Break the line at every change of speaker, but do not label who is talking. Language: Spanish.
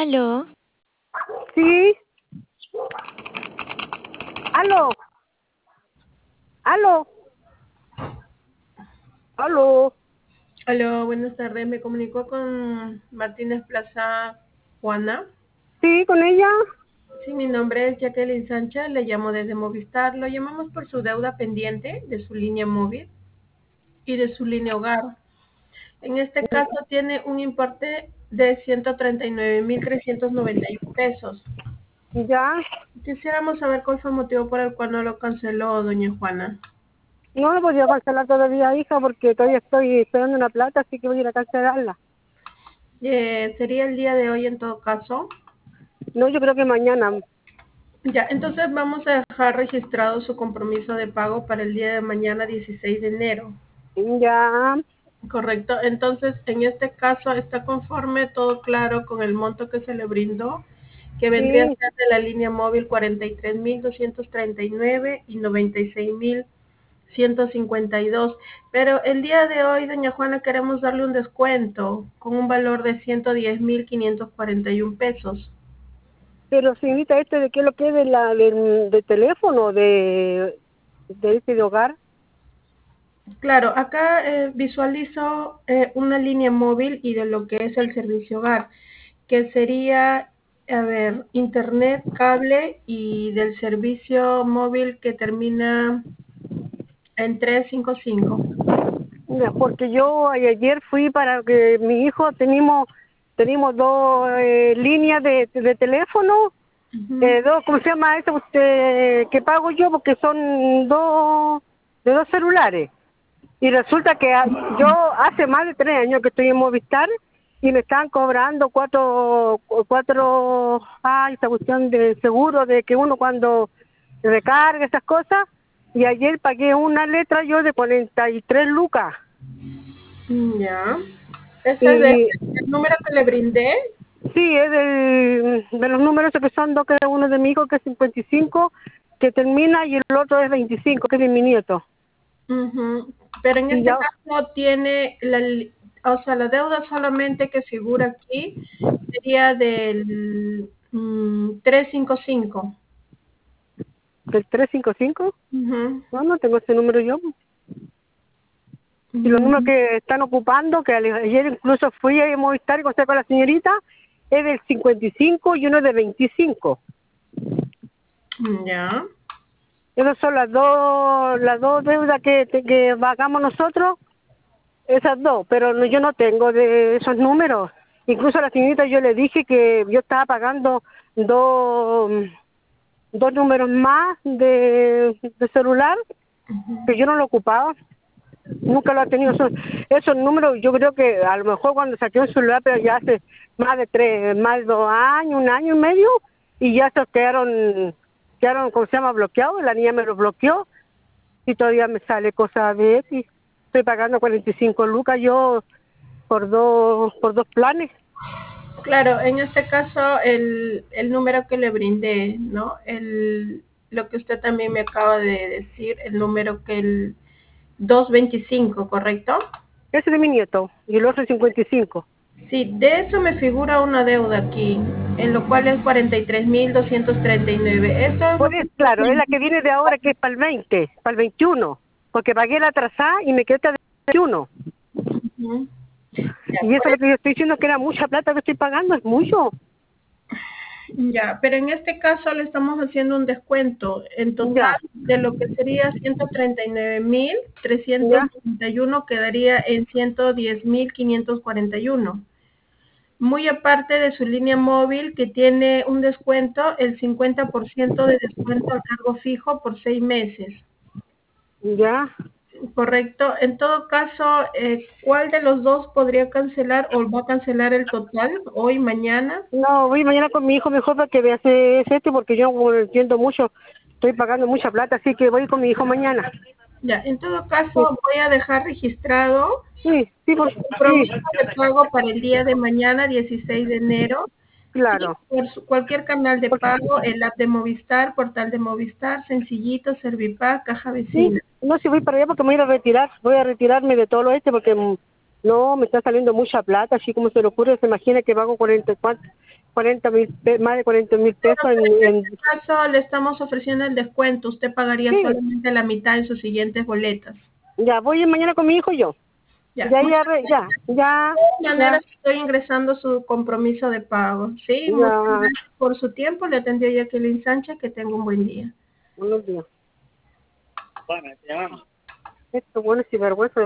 Aló,
Sí, aló, aló, aló.
Aló, buenas tardes. Me comunico con Martínez Plaza Juana.
Sí, con ella.
Sí, mi nombre es Jacqueline Sánchez. Le llamo desde Movistar. Lo llamamos por su deuda pendiente de su línea móvil y de su línea hogar. En este caso tiene un importe de 139.391 pesos.
Ya,
Quisiéramos saber cuál fue el motivo por el cual no lo canceló, doña Juana.
no lo podía cancelar todavía, hija, porque todavía estoy esperando una plata, así que voy a ir a cancelarla.
¿Sería el día de hoy en todo caso?
No, yo creo que mañana.
Ya, entonces vamos a dejar registrado su compromiso de pago para el día de mañana 16 de enero.
Ya,
Correcto. Entonces, en este caso, ¿está conforme todo claro con el monto que se le brindó? Que vendría a
sí,
ser de la línea móvil 43.239 y 96.152. Pero el día de hoy, doña Juana, queremos darle un descuento con un valor de 110.541 pesos.
pero señorita, ¿de qué es lo que es de teléfono, de hogar?
Claro, acá visualizo una línea móvil y de lo que es el servicio hogar, que sería, a ver, internet, cable y del servicio móvil que termina en 355.
Ya, porque yo ayer fui para que mi hijo tenemos dos líneas de teléfono.
Ujú.
Dos, ¿cómo se llama eso usted que pago yo? Porque son de dos celulares. Y resulta que yo hace más de 3 años que estoy en Movistar y me están cobrando esta cuestión de seguro de que uno cuando recarga esas cosas. Y ayer pagué una letra yo de 43 lucas.
Ya. Ese es
Y
el número que le brindé.
sí, es de los números que son dos, que es uno de mi hijo que es 55 que termina, y el otro es 25 que es de mi nieto.
Ujú. Pero en
Y
este
ya,
caso tiene o sea, la deuda solamente que figura aquí sería del 355.
¿el 355?
Ujú.
No, no tengo ese número yo. Y los números
Mm,
que están ocupando, que ayer incluso fui a Movistar y conté con la señorita, es del 55 y uno de 25.
ya.
Esas son las dos deudas que pagamos nosotros, esas dos, pero yo no tengo de esos números. Incluso a la señorita yo le dije que yo estaba pagando dos, dos números más de celular, que yo no lo ocupaba. Nunca lo ha tenido esos números. Yo creo que a lo mejor cuando saqué un celular, pero ya hace más de 2 años, 1 año y medio, y ya se quedaron, ¿cómo se llama?, bloqueados. La niña me los bloqueó y todavía me sale cosa de él. Y estoy pagando 45 lucas yo por dos planes.
Claro, en este caso el número que le brindé, ¿no? Lo que usted también me acaba de decir, el número que el 225, ¿correcto?
Ese es de mi nieto y el otro es 55.
Sí, de eso me figura una deuda aquí, en lo cual es 43.239. Eso es lo que
Pues
usted
claro, es
tiene.
la que viene de ahora, que es para el 20, para el 21, porque pagué la atrasada y me quedé hasta el 21.
Ujú. Ya,
Y eso
por
es lo que yo estoy diciendo, que era mucha plata que estoy pagando, es mucho.
Ya, pero en este caso le estamos haciendo un descuento. En total
Ya,
de lo que sería 139.391
ya,
quedaría en 110.541. Muy aparte de su línea móvil que tiene un descuento, el 50% de descuento al cargo fijo por 6 meses.
ya.
Correcto. En todo caso, ¿cuál de los dos podría cancelar o va a cancelar el total hoy, mañana?
No, voy mañana con mi hijo mejor para que vea ese, porque yo no entiendo mucho, estoy pagando mucha plata, así que voy con mi hijo mañana.
Ya, en todo
Sí,
caso, voy a dejar registrado
sí, sí,
su
sí,
compromiso de pago para el día de mañana, 16 de enero. Sí,
claro.
por cualquier canal de
Porque,
pago, el app de Movistar, portal de Movistar, Sencillito, Servipack, Caja
sí,
Vecina.
no, si voy para allá porque me voy a ir a retirar, voy a retirarme de todo lo porque No, me está saliendo mucha plata, así como se le ocurre, se imagina que pago 40.000, más de 40.000 pesos
Pero en
en...
este caso le estamos ofreciendo el descuento. Usted pagaría
Sí,
solamente la mitad en sus siguientes boletas.
ya, voy mañana con mi hijo yo.
Ya.
Ya, ya, ya,
De
ya,
manera estoy ingresando su compromiso de pago. Sí, muchas
ya,
gracias por su tiempo. Le atendió Jacqueline Sánchez. Que tenga un buen día.
buenos días. Esto, bueno, es sinvergüenza.